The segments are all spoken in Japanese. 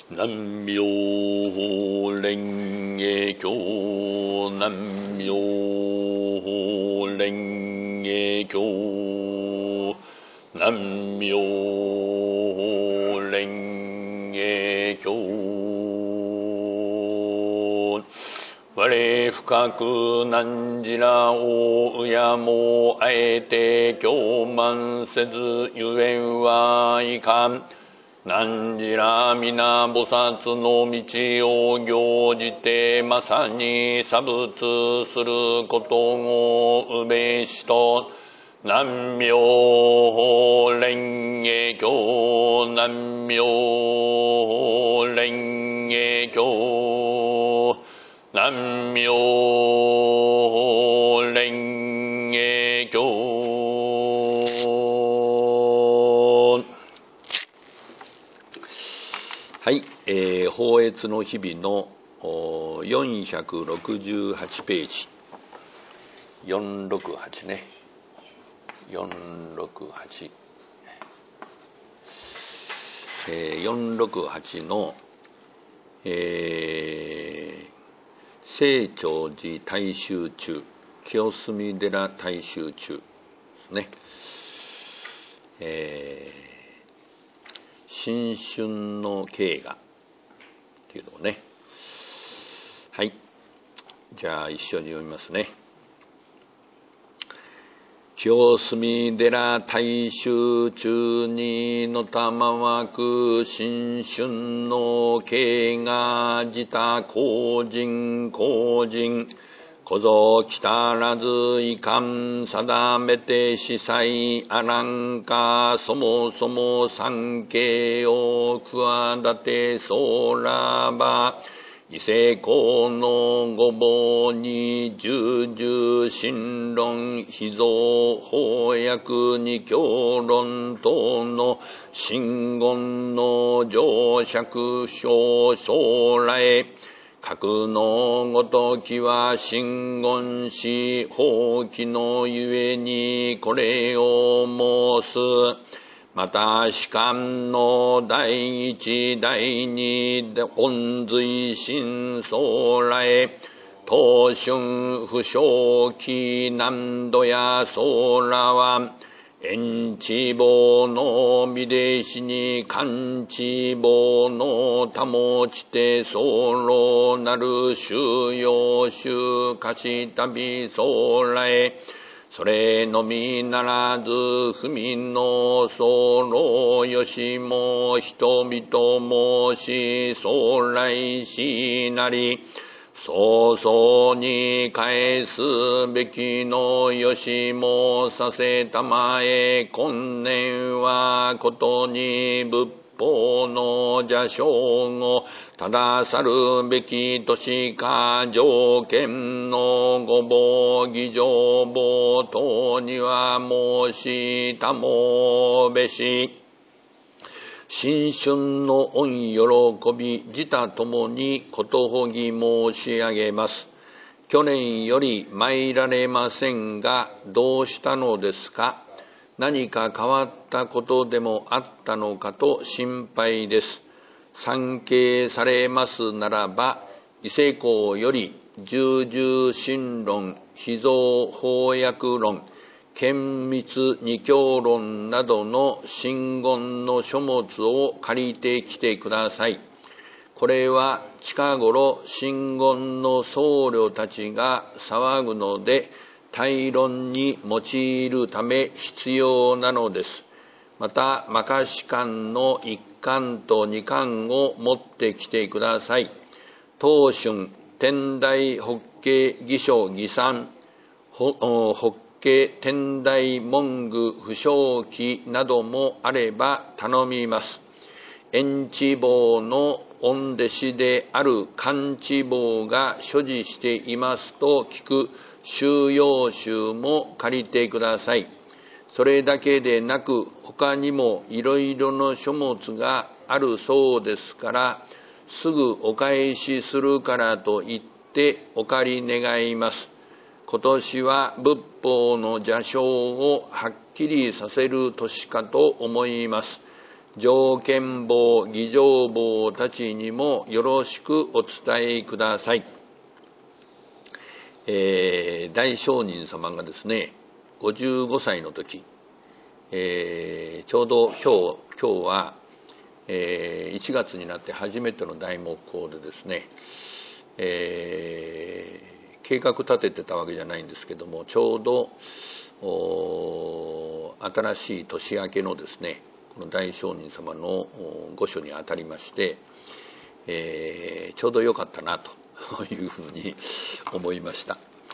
南無妙法蓮華経。南無妙法蓮華経。南無妙法蓮華経。我深く汝らを敬もうあえて供満せずゆえんはいかん。汝ら皆菩薩の道を行じてまさに作物することをうべしと。南無妙法蓮華経。南無妙法蓮華経。南無妙法蓮華経。はい、法悦の日々の468ページ。468ね。468。468の、清張寺大衆中、清澄寺大衆中ですね。新春の経過っていうのをね。はい。じゃあ一緒に読みますね。清澄寺大衆中にのたまわく新春の経が自他公人公人こぞきたらずいかん定めて司祭あらんかそもそも三景を企てそうらば異性公の御坊に重々神論秘蔵翻訳二教論等の真言の上釈小将来格のごときは真言し法規のゆえにこれを申す。また士官の第一第二本随心将来当春不祥期南度や僧らは縁地棒の身弟子に勘地棒の保ちて候なる収容衆貸し旅将来それのみならず不眠の候よしも人々申し将来しなり早々に返すべきのよしもさせたまえ今年はことに仏法の邪称を正さるべき年か条件のご防儀上法等には申したもべし新春の御喜び自他ともにことほぎ申し上げます。去年より参られませんがどうしたのですか。何か変わったことでもあったのかと心配です。参詣されますならば異性公より重々心論秘蔵翻訳論厳密二教論などの真言の書物を借りてきてください。これは近頃真言の僧侶たちが騒ぐので対論に用いるため必要なのです。また摩訶止観の一巻と二巻を持ってきてください。当春天台法華義書義賛法華天台文具不祥記などもあれば頼みます。縁地棒の御弟子である勘地棒が所持していますと聞く収容集も借りてください。それだけでなく他にもいろいろの書物があるそうですからすぐお返しするからと言ってお借り願います。今年は仏法の邪称をはっきりさせる年かと思います。 上見坊、儀仗坊たちにもよろしくお伝えください。大聖人様がですね、55歳の時、ちょうど今日は、1月になって初めての大木工でですね、計画立ててたわけじゃないんですけども、ちょうど新しい年明けのですね、この大聖人様の御所にあたりまして、ちょうど良かったなというふうに思いました。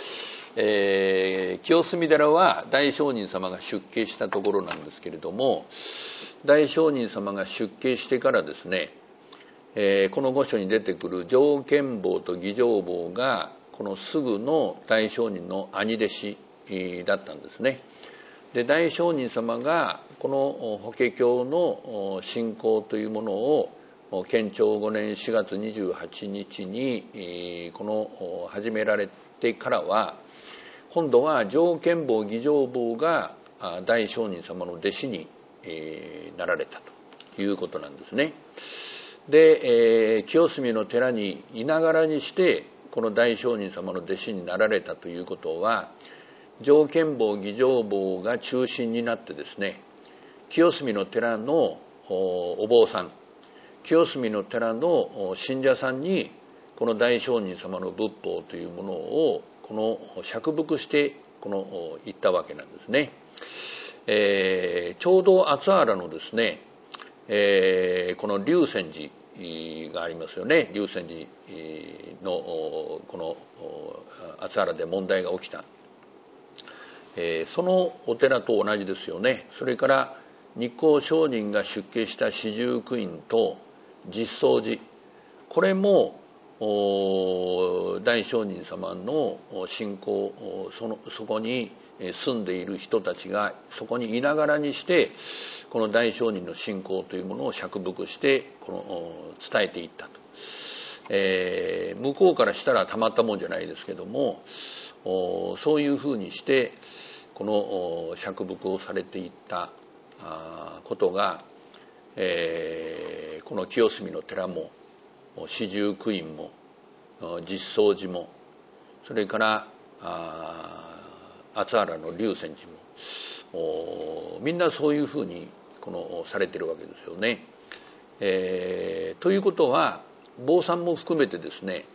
清澄寺は大聖人様が出家したところなんですけれども、大聖人様が出家してからですね、この御所に出てくる上見坊と儀仗坊がこのすぐの大聖人の兄弟子だったんですね。で、大聖人様がこの法華経の信仰というものを建長5年4月28日にこの始められてからは、今度は上見坊儀仗坊が大聖人様の弟子になられたということなんですね。で、清澄の寺にいながらにしてこの大聖人様の弟子になられたということは、上見坊儀仗坊が中心になってですね、清澄の寺のお坊さん、清澄の寺の信者さんにこの大聖人様の仏法というものをこの釈伏して言ったわけなんですね。ちょうど厚原のですね、この龍泉寺がありますよね。龍泉寺のこの厚原で問題が起きた、そのお寺と同じですよね。それから日光上人が出家した四十九院と実相寺、これも大聖人様の信仰、そこに住んでいる人たちがそこにいながらにしてこの大聖人の信仰というものを釈伏して伝えていったと、向こうからしたらたまったもんじゃないですけども、そういうふうにしてこの釈伏をされていったことが、この清澄の寺も四十九院も実相寺も、それから厚原の龍泉寺もみんなそういうふうにされてるわけですよね。ということは坊さんも含めてですね、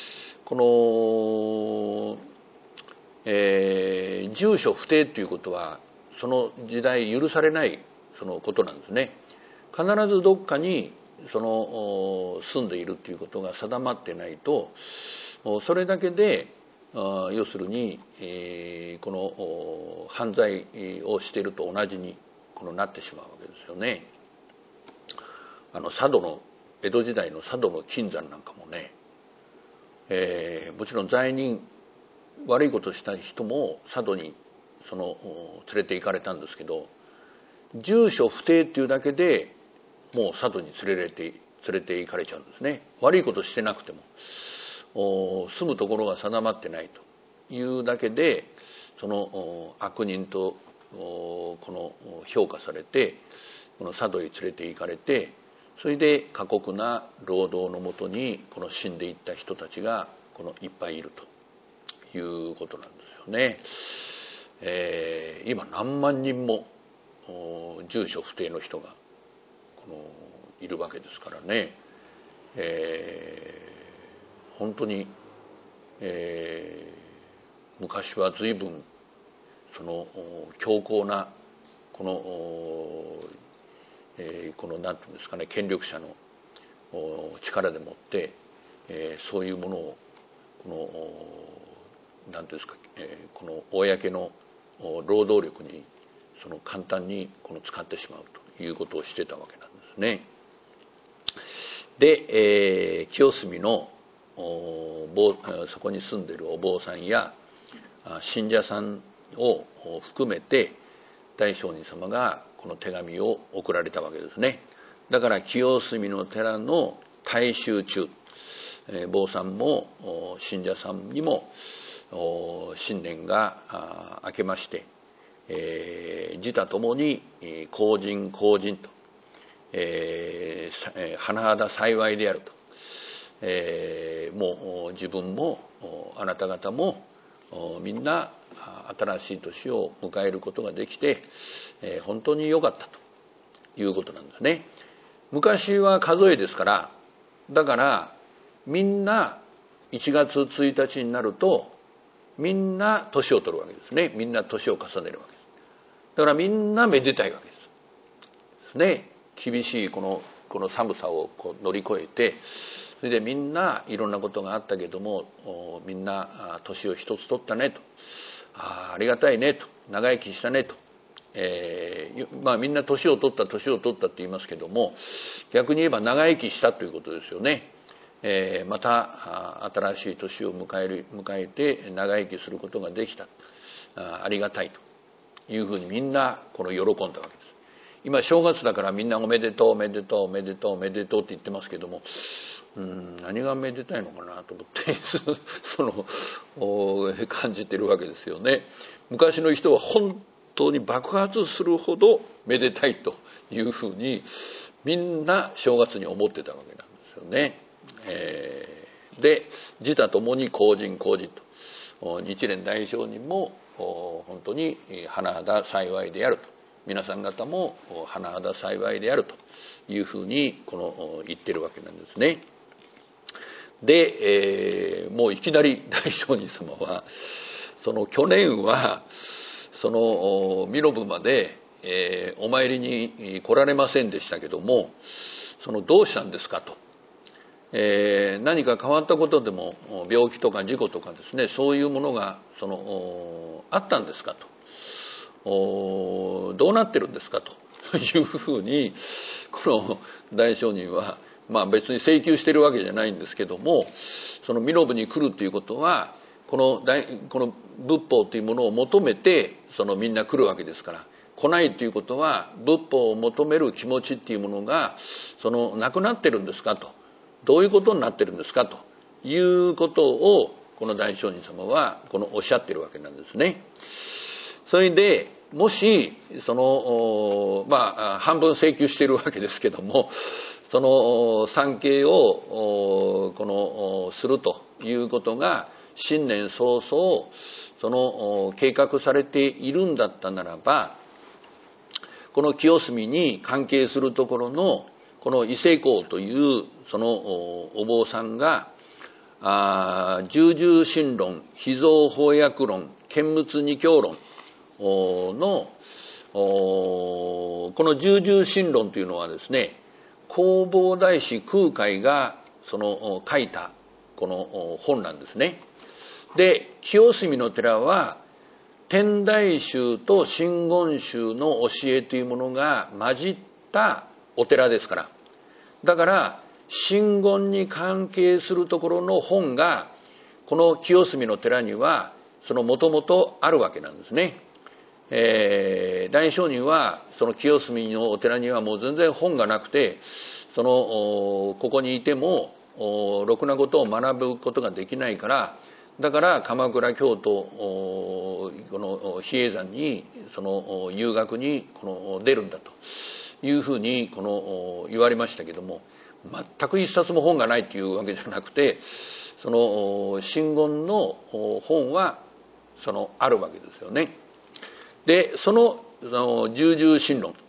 この、住所不定ということはその時代許されないことなんですね。必ずどっかに住んでいるということが定まってないと、それだけで要するに、この犯罪をしていると同じになってしまうわけですよね。佐渡の江戸時代の佐渡の金山なんかもね、もちろん罪人悪いことした人も佐渡に連れて行かれたんですけど、住所不定っていうだけでもう佐渡に連れて行かれちゃうんですね。悪いことしてなくても住むところが定まってないというだけで悪人と評価されて佐渡へ連れて行かれて、それで過酷な労働のもとに死んでいった人たちがいっぱいいるということなんですよね。今何万人も住所不定の人がいるわけですからね、本当に、昔は随分強硬ななんていうんですかね、権力者の力でもって、そういうものをなんていうんですか、公の労働力に簡単に使ってしまうということをしてたわけなんですね。で、清澄のそこに住んでいるお坊さんや信者さんを含めて大聖人様がこの手紙を送られたわけですね。だから清澄の寺の大衆中、坊さんも信者さんにも新年が明けまして、自他ともに公人公人と甚だ幸いであると、もう自分もあなた方もみんな新しい年を迎えることができて、本当に良かったということなんですね。昔は数えですから、だからみんな1月1日になるとみんな年を取るわけですね。みんな年を重ねるわけです。だからみんなめでたいわけですね。厳しいこの寒さを乗り越えて、それでみんないろんなことがあったけども、みんな年を一つ取ったねと、ありがたいねと、長生きしたねと、みんな年を取ったって言いますけども、逆に言えば長生きしたということですよね。また新しい年を迎えて長生きすることができた、ありがたいというふうにみんな喜んだわけです。今正月だからみんなおめでとうおめでとうおめでとうおめでとうって言ってますけども、何がめでたいのかなと思って感じてるわけですよね。昔の人は本当に爆発するほどめでたいというふうにみんな正月に思ってたわけなんですよね。で自他ともに公人公人と、日蓮大聖人も本当に甚だ幸いであると、皆さん方も甚だ幸いであるというふうに言ってるわけなんですね。で、もういきなり大聖人様は去年は身延まで、お参りに来られませんでしたけども、どうしたんですかと、何か変わったことでも病気とか事故とかですね、そういうものがあったんですかと、どうなってるんですかというふうにこの大聖人は、別に請求してるわけじゃないんですけども、身延に来るということはこの仏法というものを求めてみんな来るわけですから、来ないということは仏法を求める気持ちっていうものがなくなってるんですかと、どういうことになってるんですかということをこの大聖人様はおっしゃってるわけなんですね。それでもし半分請求しているわけですけども、参詣をするということが新年早々計画されているんだったならば、この清澄に関係するところのこの伊勢公というお坊さんが重々心論、秘蔵法訳論、見物二教論のこの重々心論というのはですね、弘法大師空海が書いたこの本なんですね。で、清澄の寺は天台宗と真言宗の教えというものが混じったお寺ですから、だから真言に関係するところの本がこの清澄の寺にはもともとあるわけなんですね。大聖人は清澄のお寺にはもう全然本がなくて、ここにいてもろくなことを学ぶことができないから、だから鎌倉京都この比叡山に遊学に出るんだというふうに言われましたけども、全く一冊も本がないというわけじゃなくて、真言の本はあるわけですよね。で重々心論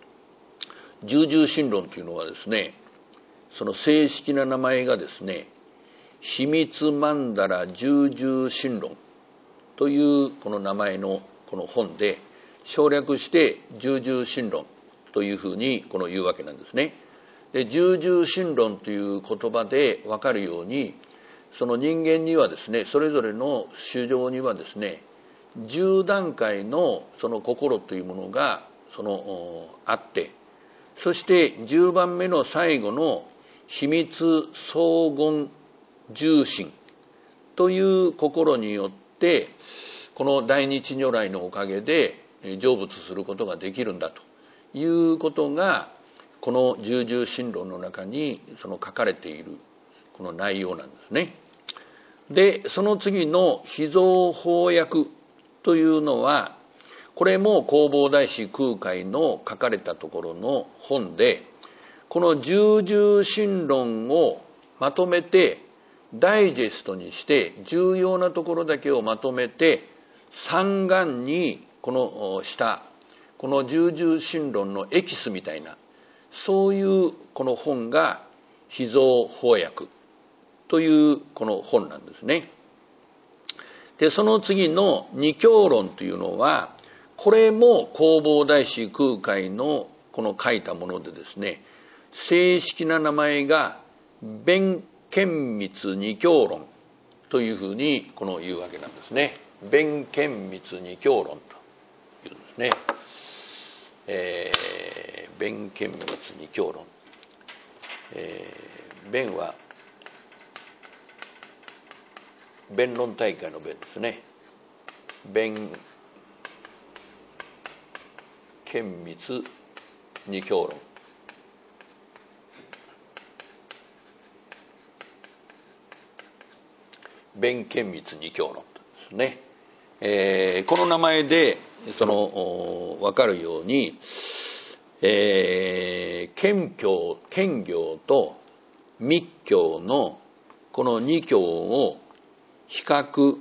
というのはですね、正式な名前がですね、秘密曼荼羅重々心論というこの名前のこの本で、省略して重々心論というふうに言うわけなんですね。で、重々心論という言葉で分かるように、人間にはですね、それぞれの衆生にはですね、10段階の心というものがあって、そして10番目の最後の秘密荘厳重心という心によって、この大日如来のおかげで成仏することができるんだということが、この重々心論の中に書かれているこの内容なんですね。で、その次の秘蔵法訳というのは、これも弘法大師空海の書かれたところの本で、 この重々心論をまとめてダイジェストにして重要なところだけをまとめて三眼にこのしたこの重々心論のエキスみたいなそういうこの本が秘蔵翻訳というこの本なんですね。でその次の二教論というのはこれも弘法大師空海のこの書いたものでですね、正式な名前が弁顕密二教論というふうにこの言うわけなんですね。弁顕密二教論というんですね。弁顕密二教論。弁は弁論大会の弁ですね。弁顕密二教論。弁顕密二教論ですね。この名前で分かるように、顕教と密教のこの二教を比較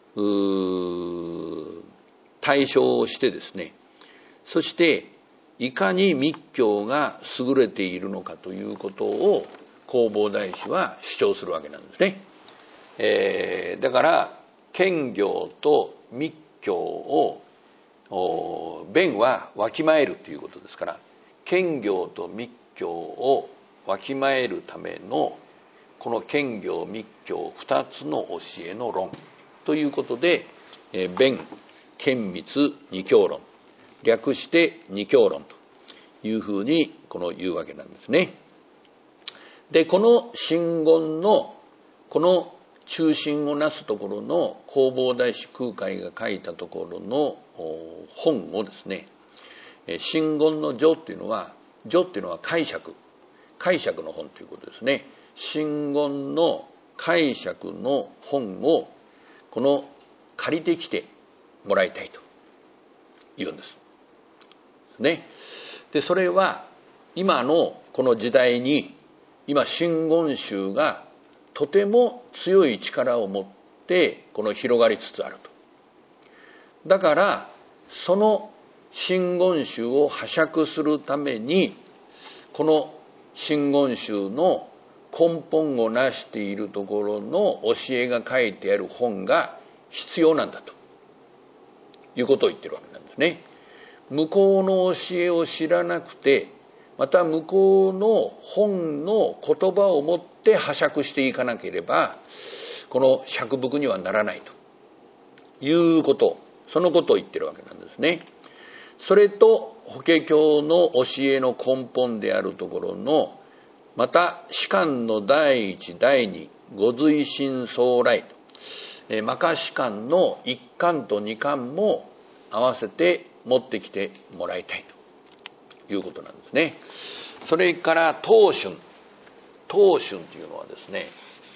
対象をしてですね、そしていかに密教が優れているのかということを弘法大師は主張するわけなんですね。だから顕教と密教を弁はわきまえるということですから、顕教と密教をわきまえるためのこの顕教密教二つの教えの論ということで、弁顕密二教論、略して二教論というふうにこの言うわけなんですね。でこの真言のこの中心をなすところの弘法大師空海が書いたところの本をですね、真言の序っていうのは解釈の本ということですね。真言の解釈の本をこの借りてきてもらいたいと言うんですね。でそれは今のこの時代に今真言宗がとても強い力を持ってこの広がりつつあると。だからその真言宗を拝借するためにこの真言宗の根本をなしているところの教えが書いてある本が必要なんだということを言ってるわけなんですね。向こうの教えを知らなくて、また向こうの本の言葉をもって拝借していかなければこの釈伏にはならないということ、そのことを言ってるわけなんですね。それと法華経の教えの根本であるところのまた士官の第一第二五随心相来と、摩訶士官の一巻と二巻も合わせて持ってきてもらいたいということなんですね。それから東春というのはですね、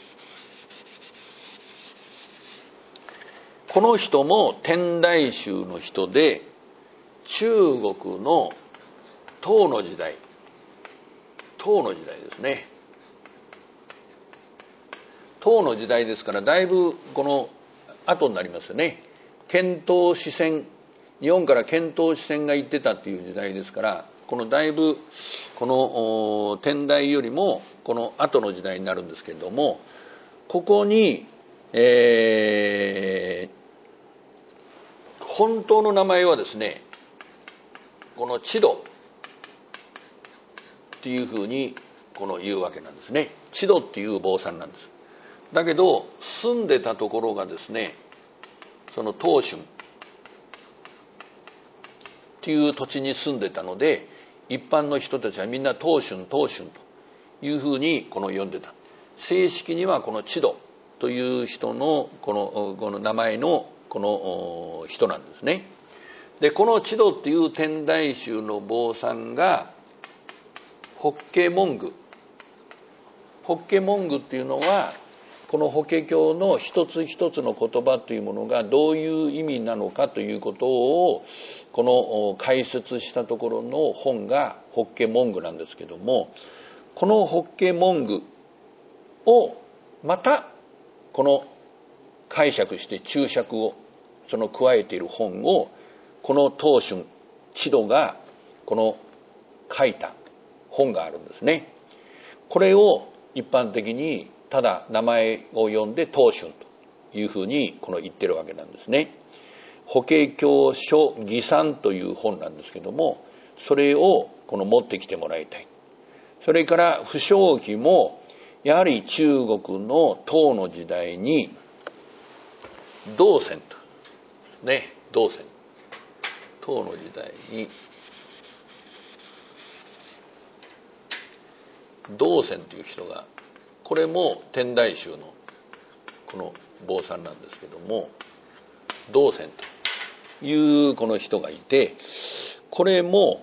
この人も天台宗の人で中国の唐の時代ですね。唐の時代ですからだいぶこの後になりますよね。遣唐使船、日本から遣唐使船が行ってたっていう時代ですから、このだいぶこの天台よりもこの後の時代になるんですけれども、ここに、本当の名前はですね、この智度っていうふうにこの言うわけなんですね。智度っていう坊さんなんです。だけど住んでたところがですね、その東春っていう土地に住んでたので、一般の人たちはみんな東春というふうにこの呼んでた。正式にはこの智度という人のこの名前のこの人なんですね。でこの智度っていう天台宗の坊さんが法華文具っていうのはこの法華経の一つ一つの言葉というものがどういう意味なのかということをこの解説したところの本が法華文具なんですけども、 この法華文具をまたこの解釈して注釈をその加えている本をこの東春智度がこの書いた本があるんですね。これを一般的にただ名前を呼んで東春というふうにこの言ってるわけなんですね。法華経書義賛という本なんですけども、それをこの持ってきてもらいたい。それから不祥記もやはり中国の唐の時代に道宣とね、道宣、唐の時代に道宣という人が、これも天台宗のこの坊さんなんですけども、道宣というこの人がいて、これも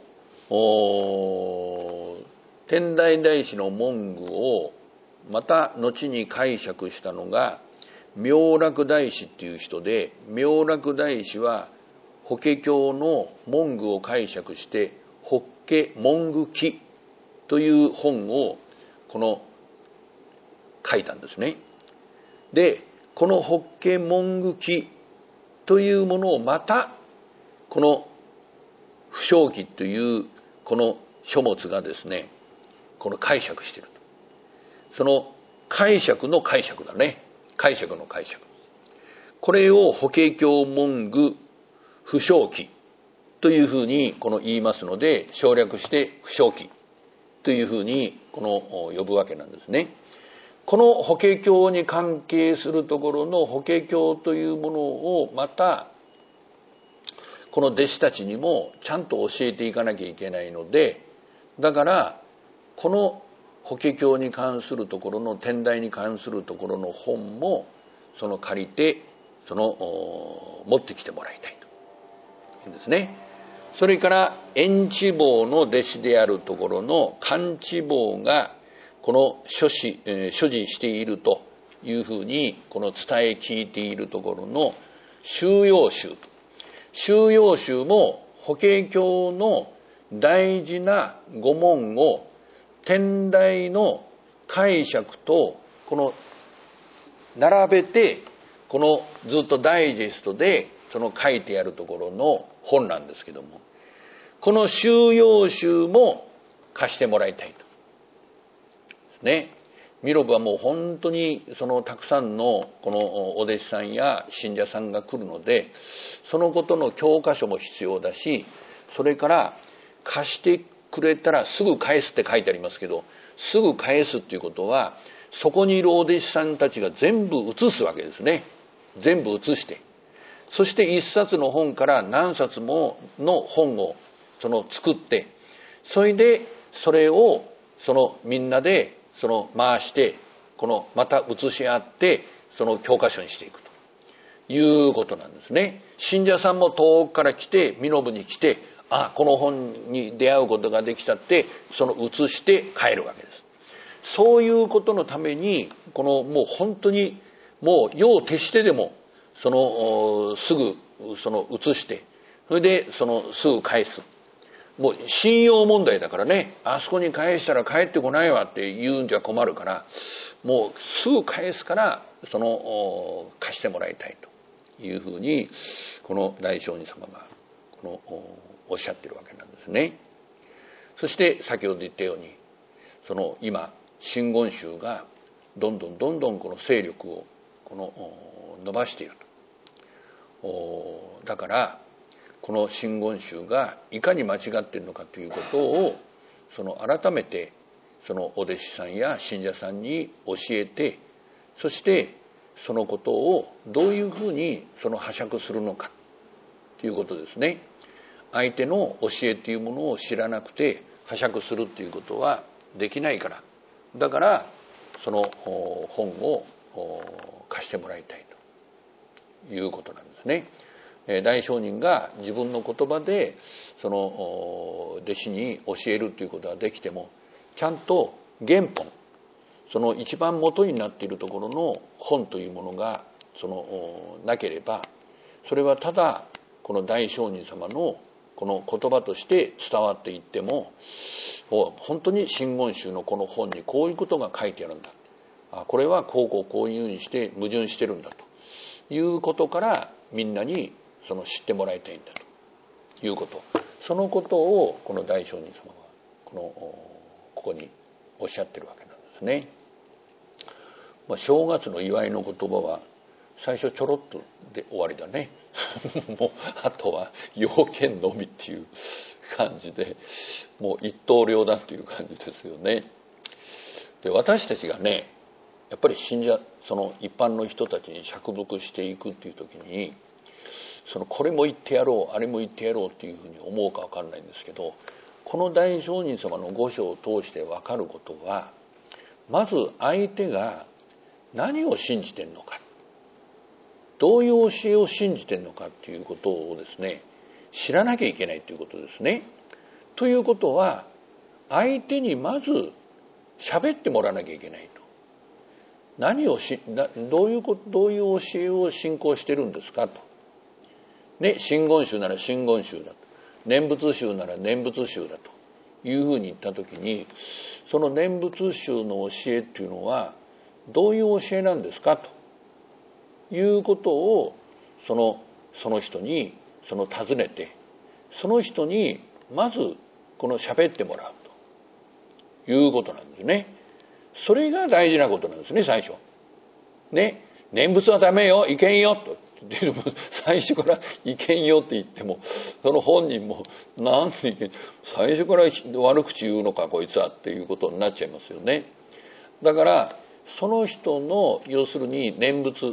天台大師の文具をまた後に解釈したのが妙楽大師っていう人で、妙楽大師は法華経の文具を解釈して法華文具記という本をこの書いたんですね。で、この法華文具記というものをまたこの不祥記というこの書物がですね、この解釈していると。その解釈の解釈だね。解釈の解釈。これを法華経文具不祥記というふうにこの言いますので、省略して不祥記というふうにこの呼ぶわけなんですね。この法華経に関係するところの法華経というものをまたこの弟子たちにもちゃんと教えていかなきゃいけないので、だからこの法華経に関するところの天台に関するところの本もその借りてその持ってきてもらいたいというんですね。それから円智坊の弟子であるところの観智坊がこの所持しているというふうにこの伝え聞いているところの修養集、修養集も法華経の大事な語文を天台の解釈とこの並べてこのずっとダイジェストでその書いてあるところの本なんですけども、この修養集も貸してもらいたいとですね。弥勒はもう本当にそのたくさんのこのお弟子さんや信者さんが来るので、そのことの教科書も必要だし、それから貸してくれたらすぐ返すって書いてありますけど、すぐ返すっていうことはそこにいるお弟子さんたちが全部写すわけですね。全部写して、そして一冊の本から何冊もの本をその作って、それでそれをそのみんなでその回してこのまた写し合ってその教科書にしていくということなんですね。信者さんも遠くから来て弥勒に来て、あ、この本に出会うことができたってその写して帰るわけです。そういうことのためにこのもう本当にもう夜を徹してでもそのすぐその写して、それでそのすぐ返す。もう信用問題だからね、あそこに返したら帰ってこないわって言うんじゃ困るから、もうすぐ返すからその貸してもらいたいというふうにこの大聖人様がこのおっしゃってるわけなんですね。そして先ほど言ったようにその今真言宗がどんどんこの勢力をこの伸ばしていると。だからこの真言宗がいかに間違っているのかということをその改めてそのお弟子さんや信者さんに教えて、そしてそのことをどういうふうにその拝借するのかということですね。相手の教えというものを知らなくて拝借するということはできないから、だからその本を貸してもらいたいということなんですね。大聖人が自分の言葉でその弟子に教えるということはできても、ちゃんと原本、その一番元になっているところの本というものがそのなければ、それはただこの大聖人様のこの言葉として伝わっていっても本当に真言宗のこの本にこういうことが書いてあるんだ、これはこういうふうにして矛盾してるんだということからみんなに知ってもらいたいんだということ、そのことをこの大聖人様はここにおっしゃってるわけなんですね。正月の祝いの言葉は最初ちょろっとで終わりだねもうあとは要件のみっていう感じで、もう一刀両断っていう感じですよね。で、私たちがね、やっぱり信者、一般の人たちに釈伏していくっていう時に、これも言ってやろう、あれも言ってやろうっていうふうに思うか分かんないんですけど、この大聖人様の御書を通して分かることは、まず相手が何を信じてるのか、どういう教えを信じてるのかっていうことをですね、知らなきゃいけないということですね。ということは、相手にまず喋ってもらわなきゃいけないと。どういう教えを信仰してるんですかと。ね、真言宗なら真言宗だと。念仏宗なら念仏宗だというふうに言ったときに、その念仏宗の教えっていうのはどういう教えなんですかということをその人に尋ねて、その人にまず喋ってもらうということなんですね。それが大事なことなんですね、最初。ね、念仏はダメよ、いけんよと。最初からいけんよって言っても、その本人もなんでいけん、最初から悪口言うのかこいつはっていうことになっちゃいますよね。だからその人の要するに念仏、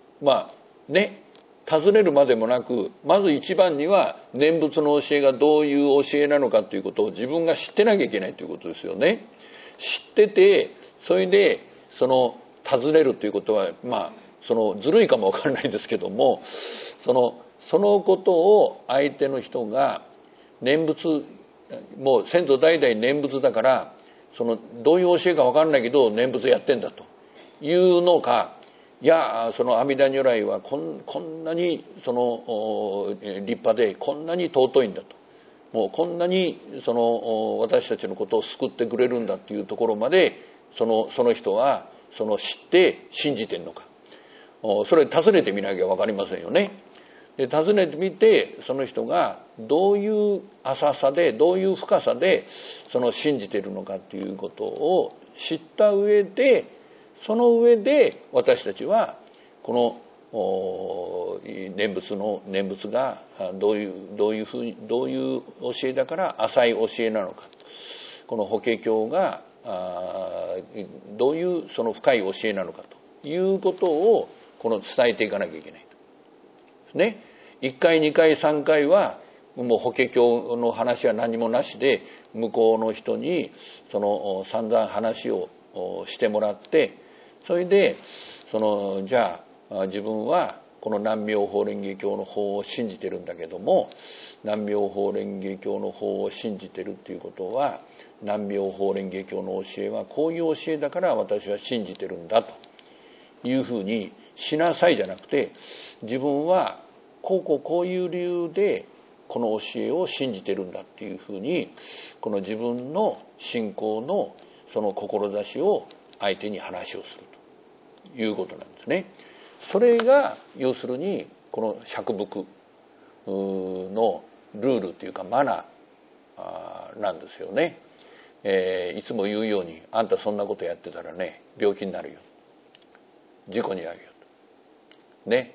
尋ねるまでもなく、まず一番には念仏の教えがどういう教えなのかということを自分が知ってなきゃいけないということですよね。知ってて、それで尋ねるということはずるいかもわからないですけども、そのことを相手の人が念仏、もう先祖代々念仏だから、どういう教えかわからないけど念仏やってんだというのか、いや阿弥陀如来はこんなに立派でこんなに尊いんだと、もうこんなに私たちのことを救ってくれるんだっていうところまでその人は知って信じてんのか、それ尋ねてみなきゃ分かりませんよね。で、尋ねてみて、その人がどういう浅さでどういう深さで信じているのかということを知った上で、その上で私たちはこの念仏がどういう教えだから浅い教えなのか、この法華経がどういう深い教えなのかということを伝えていかなきゃいけないとね。1回2回3回はもう法華経の話は何もなしで、向こうの人に散々話をしてもらって、それでじゃあ自分はこの南妙法蓮華経の方を信じてるんだけども、南妙法蓮華経の方を信じてるっていうことは、南妙法蓮華経の教えはこういう教えだから私は信じてるんだというふうにしなさいじゃなくて、自分はこういう理由でこの教えを信じてるんだっていうふうに、この自分の信仰の志を相手に話をするということなんですね。それが要するにこの釈伏のルールというかマナーなんですよね。いつも言うように、あんたそんなことやってたらね、病気になるよ、事故に遭うよとね、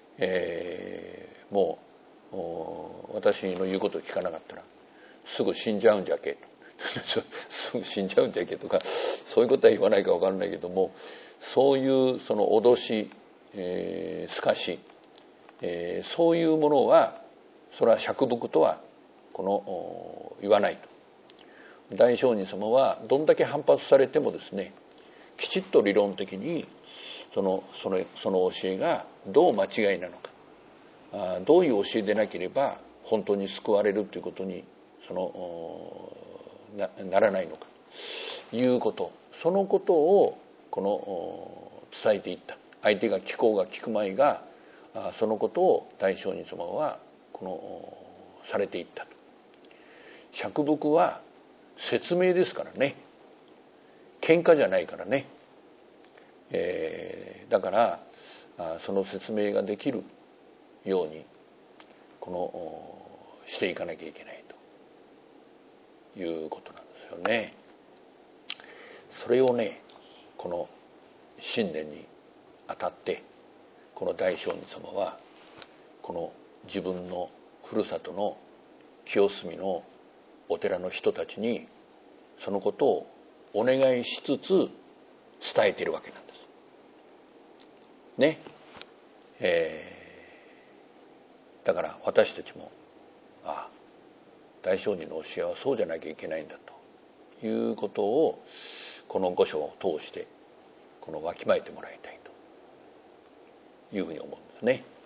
もう私の言うことを聞かなかったらすぐ死んじゃうんじゃけすぐ死んじゃうんじゃけとか、そういうことは言わないか分からないけども、そういう脅し、すかし、そういうものはそれは釈伏とは言わないと。大聖人様はどんだけ反発されてもですね、きちっと理論的にその教えがどう間違いなのか、どういう教えでなければ本当に救われるということにならないのかということ、そのことを伝えていった。相手が聞こうが聞くまいがそのことを大聖人様はされていったと。釈伏は説明ですからね。喧嘩じゃないからね。だからその説明ができるようにしていかなきゃいけないということなんですよね。それをね、この新年にあたってこの大聖人様はこの自分のふるさとの清澄のお寺の人たちにそのことをお願いしつつ伝えているわけなんですね。だから私たちも大聖人の教えはそうじゃなきゃいけないんだということをこの御書を通してわきまえてもらいたいというふうに思うんですね。